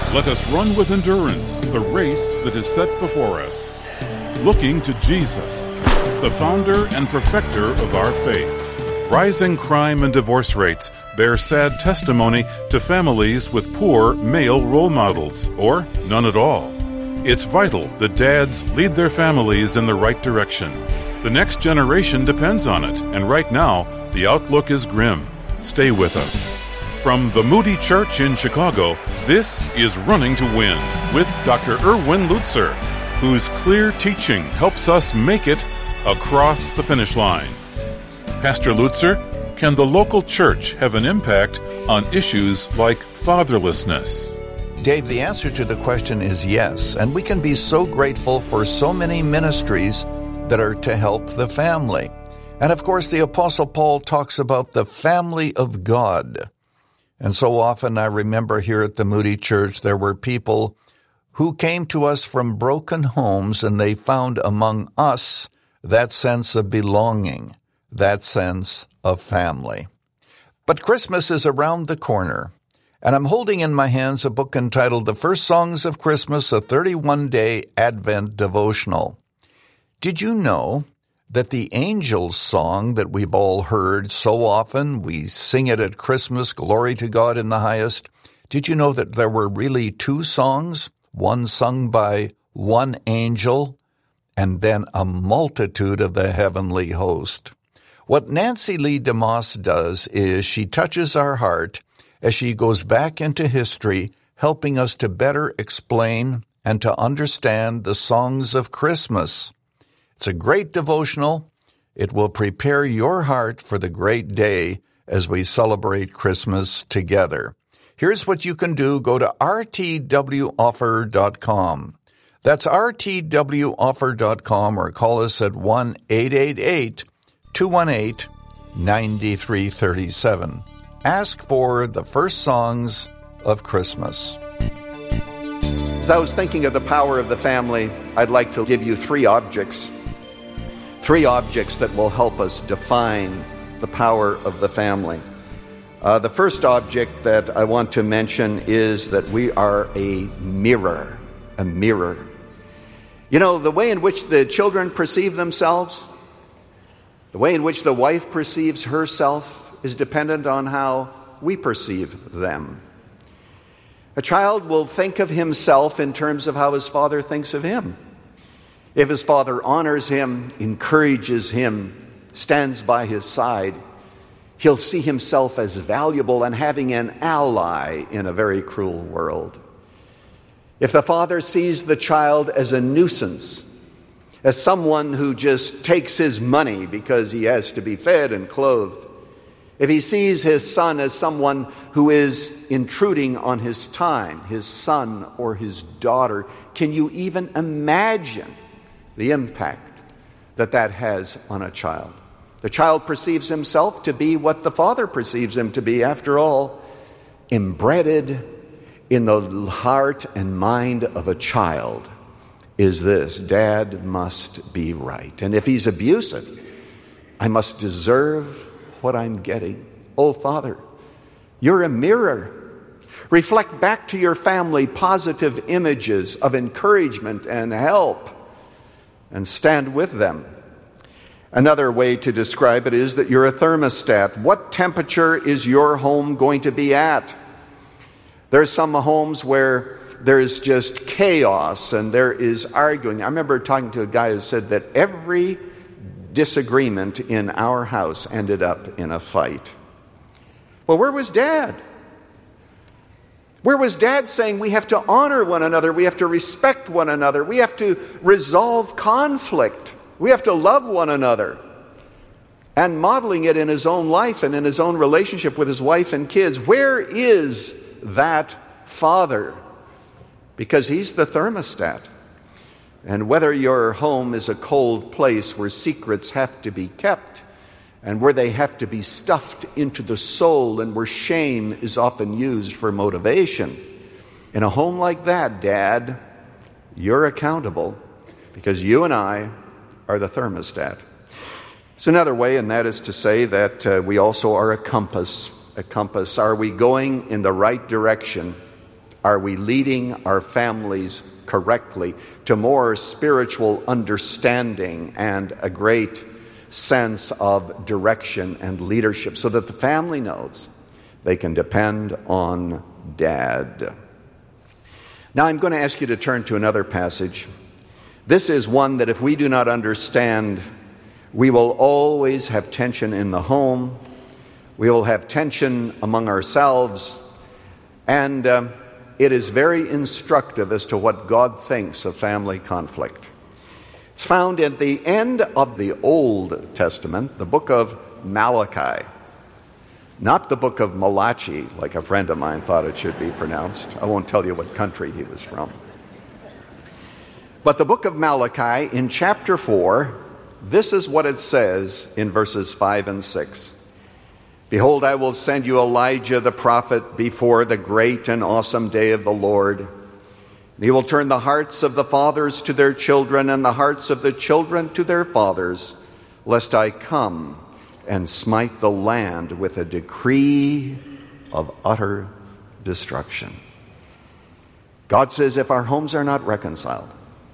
Let us run with endurance the race that is set before us, looking to Jesus, the founder and perfecter of our faith. Rising crime and divorce rates bear sad testimony to families with poor male role models, or none at all. It's vital that dads lead their families in the right direction. The next generation depends on it, and right now, the outlook is grim. Stay with us. From the Moody Church in Chicago, this is Running to Win with Dr. Erwin Lutzer, whose clear teaching helps us make it across the finish line. Pastor Lutzer, can the local church have an impact on issues like fatherlessness? Dave, the answer to the question is yes, and we can be so grateful for so many ministries that are to help the family. And of course, the Apostle Paul talks about the family of God. And so often I remember here at the Moody Church, there were people who came to us from broken homes, and they found among us that sense of belonging, that sense of family. But Christmas is around the corner, and I'm holding in my hands a book entitled The First Songs of Christmas, a 31-day Advent devotional. Did you know that the Angels song that we've all heard so often, we sing it at Christmas, Glory to God in the highest, did you know that there were really two songs, one sung by one angel and then a multitude of the heavenly host? What Nancy Lee DeMoss does is she touches our heart as she goes back into history, helping us to better explain and to understand the songs of Christmas. It's a great devotional. It will prepare your heart for the great day as we celebrate Christmas together. Here's what you can do. Go to rtwoffer.com. That's rtwoffer.com, or call us at 1-888-218-9337. Ask for the first songs of Christmas. As I was thinking of the power of the family, I'd like to give you three objects that will help us define the power of the family. The first object that I want to mention is that we are a mirror. A mirror. You know, the way in which the children perceive themselves, the way in which the wife perceives herself, is dependent on how we perceive them. A child will think of himself in terms of how his father thinks of him. If his father honors him, encourages him, stands by his side, he'll see himself as valuable and having an ally in a very cruel world. If the father sees the child as a nuisance, as someone who just takes his money because he has to be fed and clothed, if he sees his son as someone who is intruding on his time, his son or his daughter, can you even imagine the impact that has on a child? The child perceives himself to be what the father perceives him to be. After all, embedded in the heart and mind of a child is this: Dad must be right. And if he's abusive, I must deserve what I'm getting. Oh, Father, you're a mirror. Reflect back to your family positive images of encouragement and help, and stand with them. Another way to describe it is that you're a thermostat. What temperature is your home going to be at? There are some homes where there is just chaos and there is arguing. I remember talking to a guy who said that every disagreement in our house ended up in a fight. Well, where was Dad? Where was Dad saying we have to honor one another, we have to respect one another, we have to resolve conflict, we have to love one another, and modeling it in his own life and in his own relationship with his wife and kids? Where is that father? Because he's the thermostat. And whether your home is a cold place where secrets have to be kept and where they have to be stuffed into the soul and where shame is often used for motivation, in a home like that, Dad, you're accountable because you and I are the thermostat. It's another way, and that is to say that we also are a compass. A compass. Are we going in the right direction? Are we leading our families correctly to more spiritual understanding and a great sense of direction and leadership so that the family knows they can depend on Dad? Now I'm going to ask you to turn to another passage. This is one that if we do not understand, we will always have tension in the home. We will have tension among ourselves. And it is very instructive as to what God thinks of family conflict. It's found at the end of the Old Testament, the book of Malachi. Not the book of Malachi, like a friend of mine thought it should be pronounced. I won't tell you what country he was from. But the book of Malachi, in chapter 4, this is what it says in verses 5 and 6. Behold, I will send you Elijah the prophet before the great and awesome day of the Lord. And he will turn the hearts of the fathers to their children and the hearts of the children to their fathers, lest I come and smite the land with a decree of utter destruction. God says if our homes are not reconciled,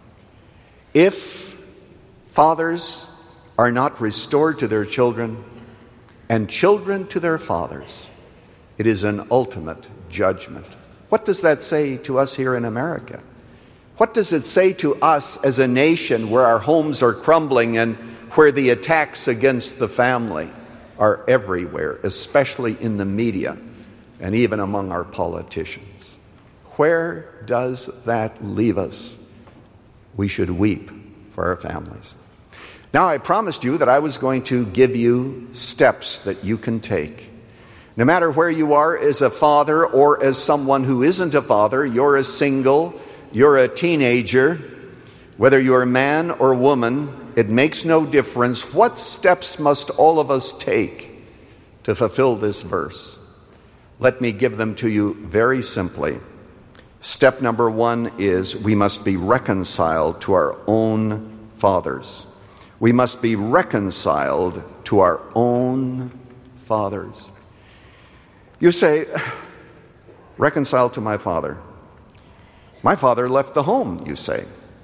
if fathers are not restored to their children, and children to their fathers, it is an ultimate judgment. What does that say to us here in America? What does it say to us as a nation where our homes are crumbling and where the attacks against the family are everywhere, especially in the media and even among our politicians? Where does that leave us? We should weep for our families. Now, I promised you that I was going to give you steps that you can take. No matter where you are as a father or as someone who isn't a father, you're a single, you're a teenager, whether you're a man or woman, it makes no difference. What steps must all of us take to fulfill this verse? Let me give them to you very simply. Step number 1 is we must be reconciled to our own fathers. We must be reconciled to our own fathers. You say, reconciled to my father. My father left the home, you say.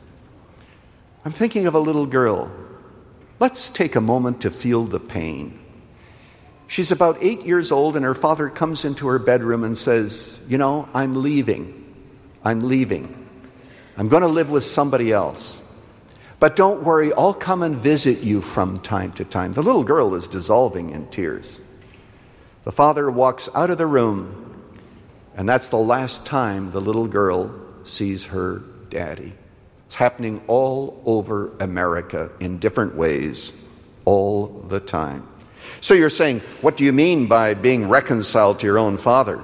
I'm thinking of a little girl. Let's take a moment to feel the pain. She's about 8 years old and her father comes into her bedroom and says, you know, I'm leaving. I'm going to live with somebody else. But don't worry, I'll come and visit you from time to time. The little girl is dissolving in tears. The father walks out of the room, and that's the last time the little girl sees her daddy. It's happening all over America in different ways, all the time. So you're saying, what do you mean by being reconciled to your own father?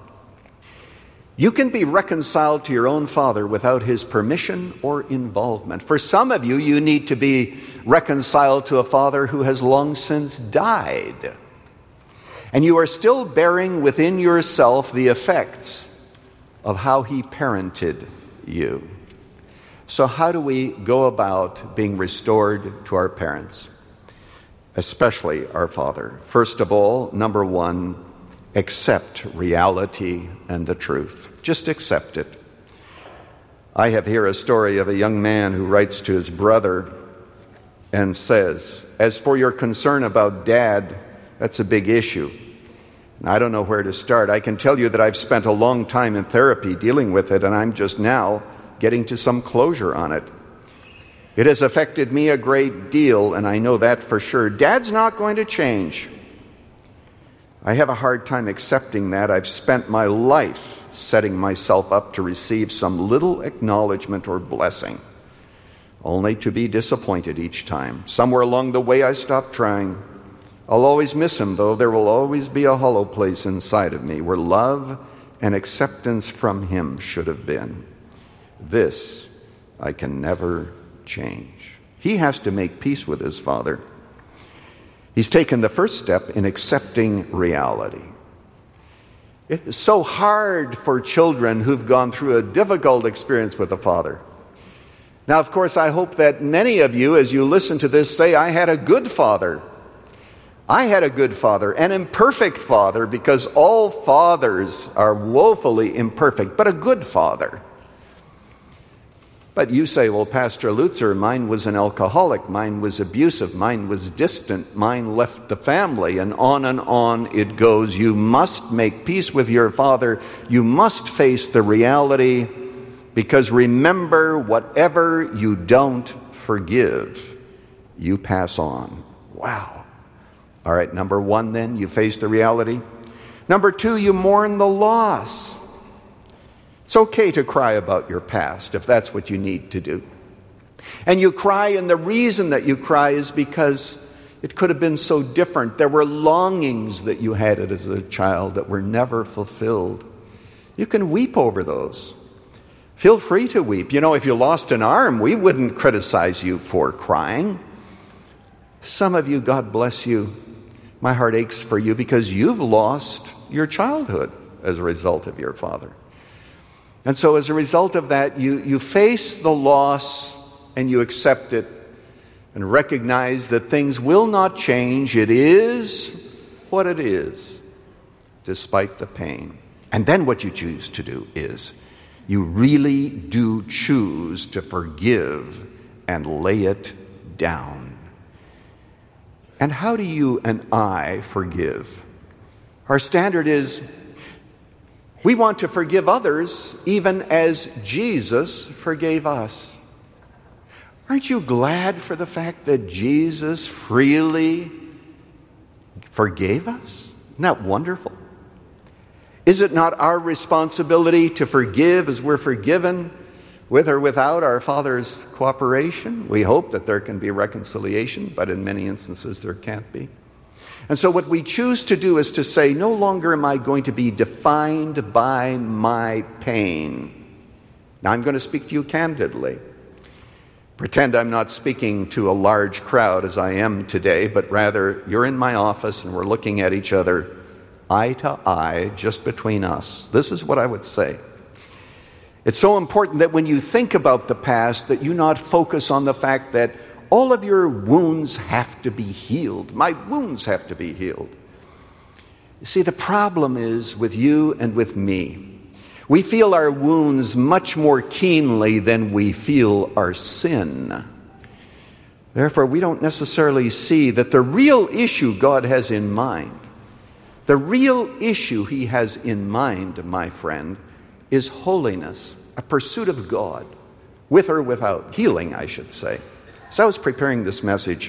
You can be reconciled to your own father without his permission or involvement. For some of you, you need to be reconciled to a father who has long since died. And you are still bearing within yourself the effects of how he parented you. So how do we go about being restored to our parents, especially our father? First of all, number 1, accept reality and the truth. Just accept it. I have here a story of a young man who writes to his brother and says, as for your concern about Dad, that's a big issue. And I don't know where to start. I can tell you that I've spent a long time in therapy dealing with it, and I'm just now getting to some closure on it. It has affected me a great deal, and I know that for sure. Dad's not going to change. I have a hard time accepting that. I've spent my life setting myself up to receive some little acknowledgement or blessing, only to be disappointed each time. Somewhere along the way I stopped trying. I'll always miss him, though. There will always be a hollow place inside of me where love and acceptance from him should have been. This I can never change. He has to make peace with his father. He's taken the first step in accepting reality. It is so hard for children who've gone through a difficult experience with a father. Now, of course, I hope that many of you, as you listen to this, say, I had a good father. I had a good father, an imperfect father, because all fathers are woefully imperfect, but a good father. But you say, well, Pastor Lutzer, mine was an alcoholic, mine was abusive, mine was distant, mine left the family, and on it goes. You must make peace with your father. You must face the reality, because remember, whatever you don't forgive, you pass on. Wow. All right, number one then, you face the reality. Number two, you mourn the loss. It's okay to cry about your past if that's what you need to do. And you cry, and the reason that you cry is because it could have been so different. There were longings that you had as a child that were never fulfilled. You can weep over those. Feel free to weep. You know, if you lost an arm, we wouldn't criticize you for crying. Some of you, God bless you, my heart aches for you because you've lost your childhood as a result of your father. And so as a result of that, you face the loss and you accept it and recognize that things will not change. It is what it is, despite the pain. And then what you choose to do is you really do choose to forgive and lay it down. And how do you and I forgive? Our standard is we want to forgive others even as Jesus forgave us. Aren't you glad for the fact that Jesus freely forgave us? Isn't that wonderful? Is it not our responsibility to forgive as we're forgiven, with or without our Father's cooperation? We hope that there can be reconciliation, but in many instances there can't be. And so what we choose to do is to say, no longer am I going to be defined by my pain. Now I'm going to speak to you candidly. Pretend I'm not speaking to a large crowd as I am today, but rather you're in my office and we're looking at each other eye to eye, just between us. This is what I would say. It's so important that when you think about the past, that you not focus on the fact that all of your wounds have to be healed. My wounds have to be healed. You see, the problem is with you and with me. We feel our wounds much more keenly than we feel our sin. Therefore, we don't necessarily see that the real issue God has in mind, the real issue He has in mind, my friend, is holiness, a pursuit of God, with or without healing, I should say. As I was preparing this message,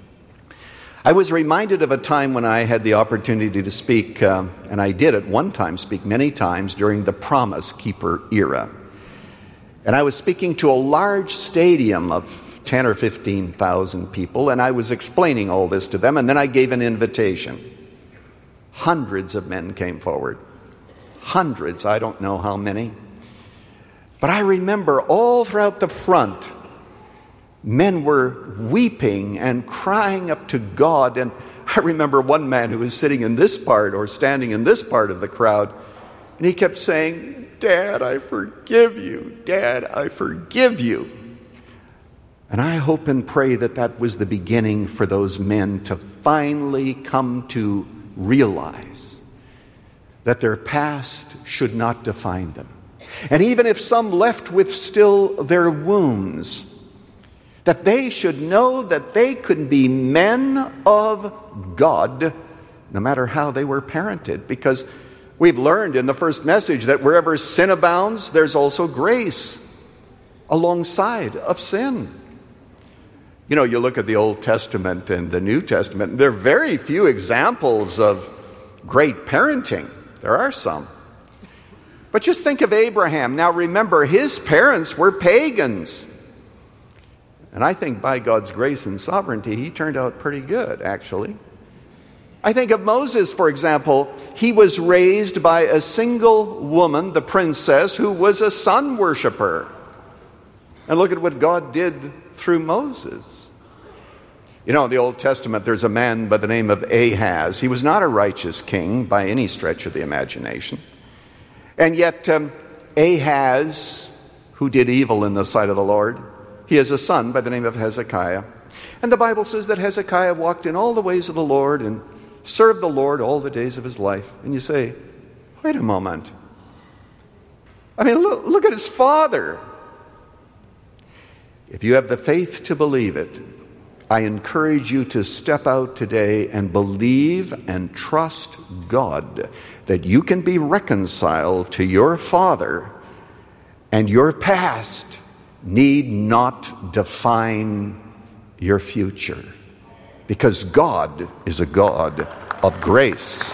I was reminded of a time when I had the opportunity to speak, and I did at one time speak many times during the Promise Keeper era. And I was speaking to a large stadium of 10 or 15,000 people, and I was explaining all this to them, and then I gave an invitation. Hundreds of men came forward. Hundreds, I don't know how many. But I remember all throughout the front, men were weeping and crying up to God. And I remember one man who was sitting in this part or standing in this part of the crowd, and he kept saying, "Dad, I forgive you. Dad, I forgive you." And I hope and pray that that was the beginning for those men to finally come to realize that their past should not define them. And even if some left with still their wounds, that they should know that they could be men of God no matter how they were parented. Because we've learned in the first message that wherever sin abounds, there's also grace alongside of sin. You know, you look at the Old Testament and the New Testament, there are very few examples of great parenting. There are some. But just think of Abraham. Now remember, his parents were pagans. And I think by God's grace and sovereignty, he turned out pretty good, actually. I think of Moses, for example. He was raised by a single woman, the princess, who was a sun worshiper. And look at what God did through Moses. You know, in the Old Testament, there's a man by the name of Ahaz. He was not a righteous king by any stretch of the imagination. And yet, Ahaz, who did evil in the sight of the Lord, he has a son by the name of Hezekiah. And the Bible says that Hezekiah walked in all the ways of the Lord and served the Lord all the days of his life. And you say, wait a moment. I mean, look at his father. If you have the faith to believe it, I encourage you to step out today and believe and trust God that you can be reconciled to your father, and your past need not define your future, because God is a God of grace.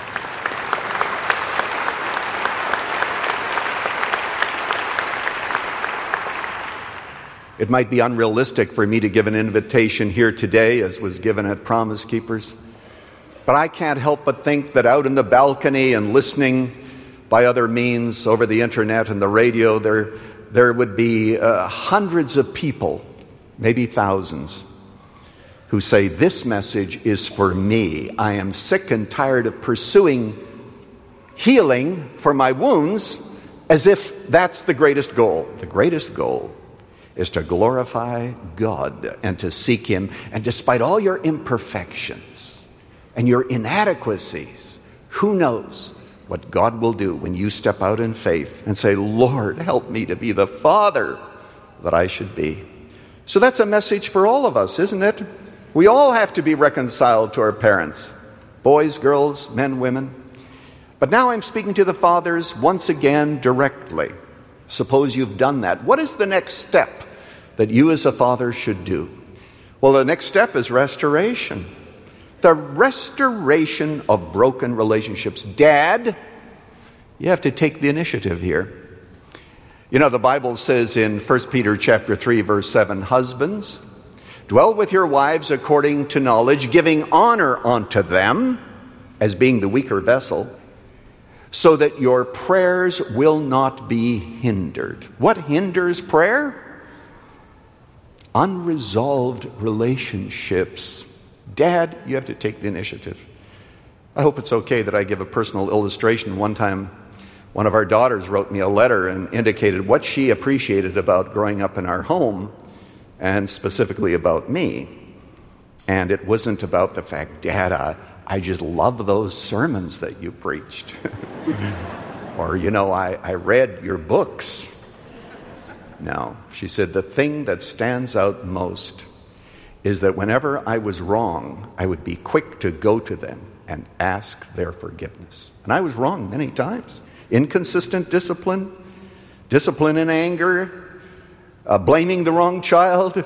It might be unrealistic for me to give an invitation here today as was given at Promise Keepers, but I can't help but think that out in the balcony and listening by other means over the internet and the radio, there would be hundreds of people, maybe thousands, who say, this message is for me. I am sick and tired of pursuing healing for my wounds as if that's the greatest goal. The greatest goal is to glorify God and to seek Him. And despite all your imperfections and your inadequacies, who knows what God will do when you step out in faith and say, Lord, help me to be the father that I should be. So that's a message for all of us, isn't it? We all have to be reconciled to our parents, boys, girls, men, women. But now I'm speaking to the fathers once again directly. Suppose you've done that. What is the next step that you as a father should do? Well, the next step is restoration. The restoration of broken relationships. Dad, you have to take the initiative here. You know, the Bible says in 1 Peter chapter 3, verse 7, husbands, dwell with your wives according to knowledge, giving honor unto them as being the weaker vessel, so that your prayers will not be hindered. What hinders prayer? Unresolved relationships. Dad, you have to take the initiative. I hope it's okay that I give a personal illustration. One time, one of our daughters wrote me a letter and indicated what she appreciated about growing up in our home, and specifically about me. And it wasn't about the fact, Dad, I just love those sermons that you preached. Or, I read your books. No, she said, the thing that stands out most is that whenever I was wrong, I would be quick to go to them and ask their forgiveness. And I was wrong many times. Inconsistent discipline, discipline in anger, blaming the wrong child.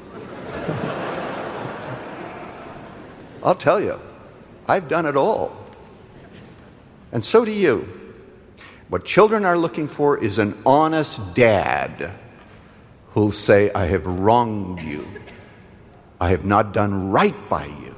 I'll tell you, I've done it all. And so do you. What children are looking for is an honest dad who'll say, I have wronged you. I have not done right by you.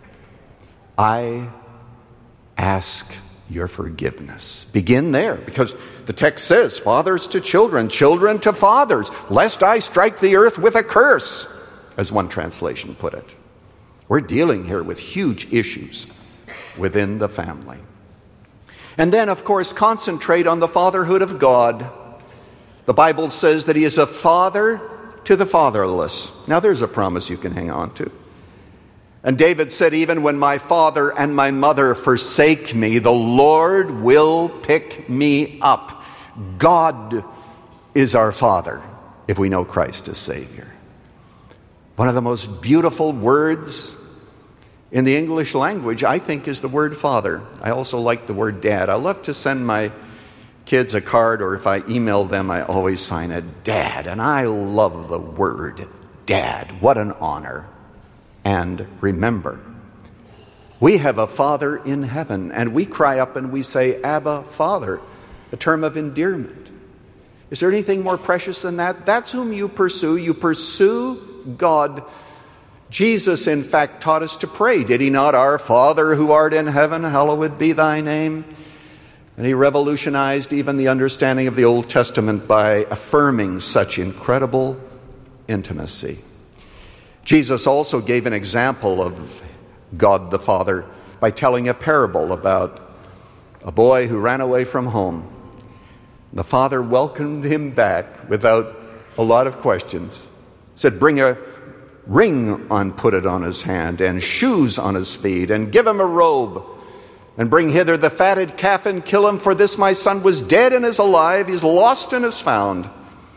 I ask your forgiveness. Begin there, because the text says, fathers to children, children to fathers, lest I strike the earth with a curse, as one translation put it. We're dealing here with huge issues within the family. And then, of course, concentrate on the fatherhood of God. The Bible says that He is a father to the fatherless. Now, there's a promise you can hang on to. And David said, even when my father and my mother forsake me, the Lord will pick me up. God is our Father if we know Christ as Savior. One of the most beautiful words in the English language, I think, is the word father. I also like the word dad. I love to send my kids a card, or if I email them, I always sign it dad. And I love the word dad. What an honor. And remember, we have a Father in heaven, and we cry up and we say, Abba, Father, a term of endearment. Is there anything more precious than that? That's whom you pursue. You pursue God. Jesus, in fact, taught us to pray. Did He not? Our Father who art in heaven, hallowed be thy name. And He revolutionized even the understanding of the Old Testament by affirming such incredible intimacy. Jesus also gave an example of God the Father by telling a parable about a boy who ran away from home. The father welcomed him back without a lot of questions. Said, bring a ring put it on his hand, and shoes on his feet, and give him a robe, and bring hither the fatted calf and kill him, for this my son was dead and is alive, he's lost and is found.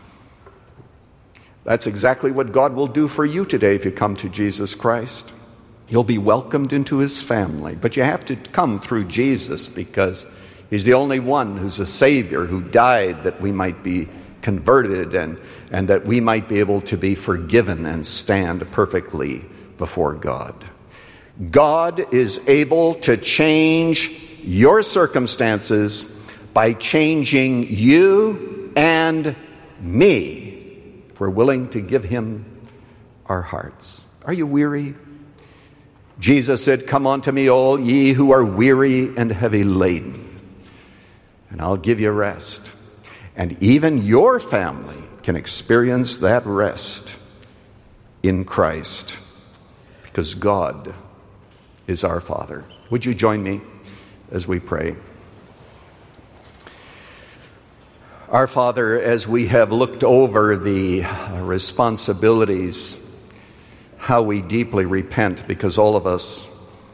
That's exactly what God will do for you today if you come to Jesus Christ. You'll be welcomed into his family, but you have to come through Jesus, because he's the only one who's a Savior, who died that we might be converted and that we might be able to be forgiven and stand perfectly before God. God is able to change your circumstances by changing you and me, if we're willing to give him our hearts. Are you weary? Jesus said, "Come unto me, all ye who are weary and heavy laden, and I'll give you rest." And even your family can experience that rest in Christ, because God is our Father. Would you join me as we pray? Our Father, as we have looked over the responsibilities, how we deeply repent, because all of us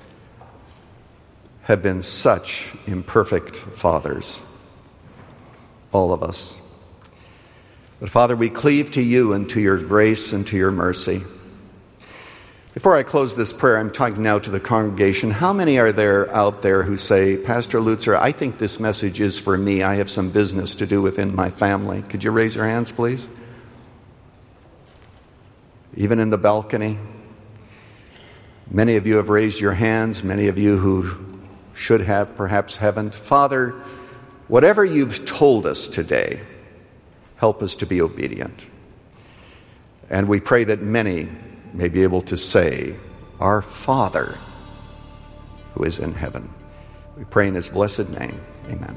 have been such imperfect fathers. All of us. But Father, we cleave to you and to your grace and to your mercy. Before I close this prayer, I'm talking now to the congregation. How many are there out there who say, "Pastor Lutzer, I think this message is for me. I have some business to do within my family"? Could you raise your hands, please? Even in the balcony. Many of you have raised your hands. Many of you who should have, perhaps haven't. Father, whatever you've told us today, help us to be obedient. And we pray that many may be able to say, "Our Father who is in heaven." We pray in his blessed name. Amen.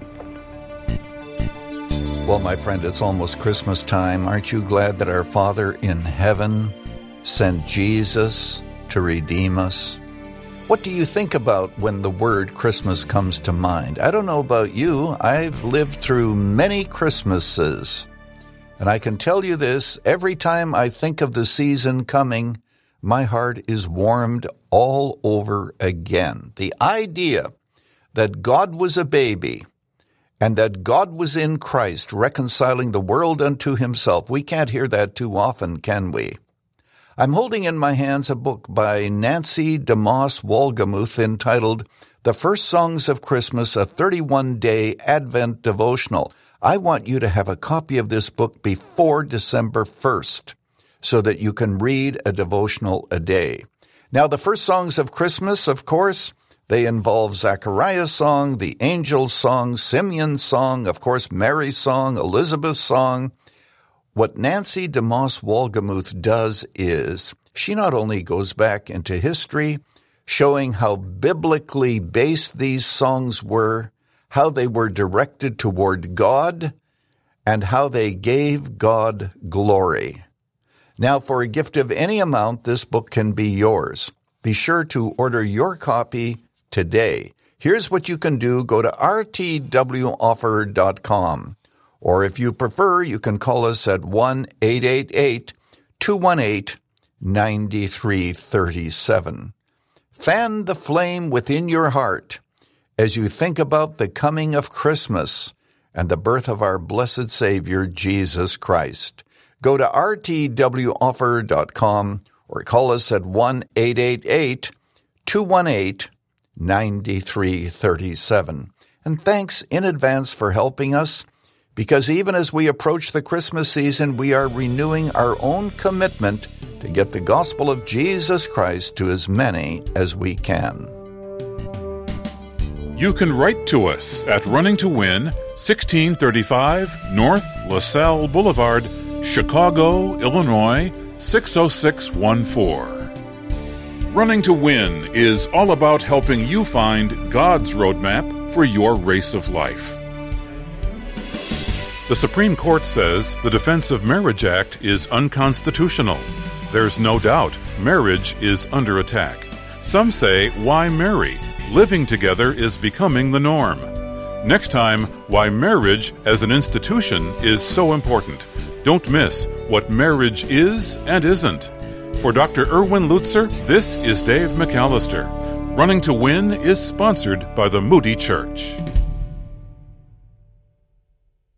Well, my friend, it's almost Christmas time. Aren't you glad that our Father in heaven sent Jesus to redeem us? What do you think about when the word Christmas comes to mind? I don't know about you. I've lived through many Christmases. And I can tell you this, every time I think of the season coming, my heart is warmed all over again. The idea that God was a baby and that God was in Christ reconciling the world unto himself, we can't hear that too often, can we? I'm holding in my hands a book by Nancy DeMoss Wolgemuth entitled The First Songs of Christmas, a 31-day Advent devotional. I want you to have a copy of this book before December 1st so that you can read a devotional a day. Now, the first songs of Christmas, of course, they involve Zechariah's song, the angel's song, Simeon's song, of course, Mary's song, Elizabeth's song. What Nancy DeMoss Wolgemuth does is she not only goes back into history, showing how biblically based these songs were, how they were directed toward God, and how they gave God glory. Now, for a gift of any amount, this book can be yours. Be sure to order your copy today. Here's what you can do. Go to rtwoffer.com. Or if you prefer, you can call us at 1-888-218-9337. Fan the flame within your heart as you think about the coming of Christmas and the birth of our blessed Savior, Jesus Christ. Go to rtwoffer.com or call us at 1-888-218-9337. And thanks in advance for helping us, because even as we approach the Christmas season, we are renewing our own commitment to get the gospel of Jesus Christ to as many as we can. You can write to us at Running to Win, 1635 North LaSalle Boulevard, Chicago, Illinois, 60614. Running to Win is all about helping you find God's roadmap for your race of life. The Supreme Court says the Defense of Marriage Act is unconstitutional. There's no doubt marriage is under attack. Some say, why marry? Living together is becoming the norm. Next time, why marriage as an institution is so important. Don't miss what marriage is and isn't. For Dr. Erwin Lutzer, this is Dave McAllister. Running to Win is sponsored by the Moody Church.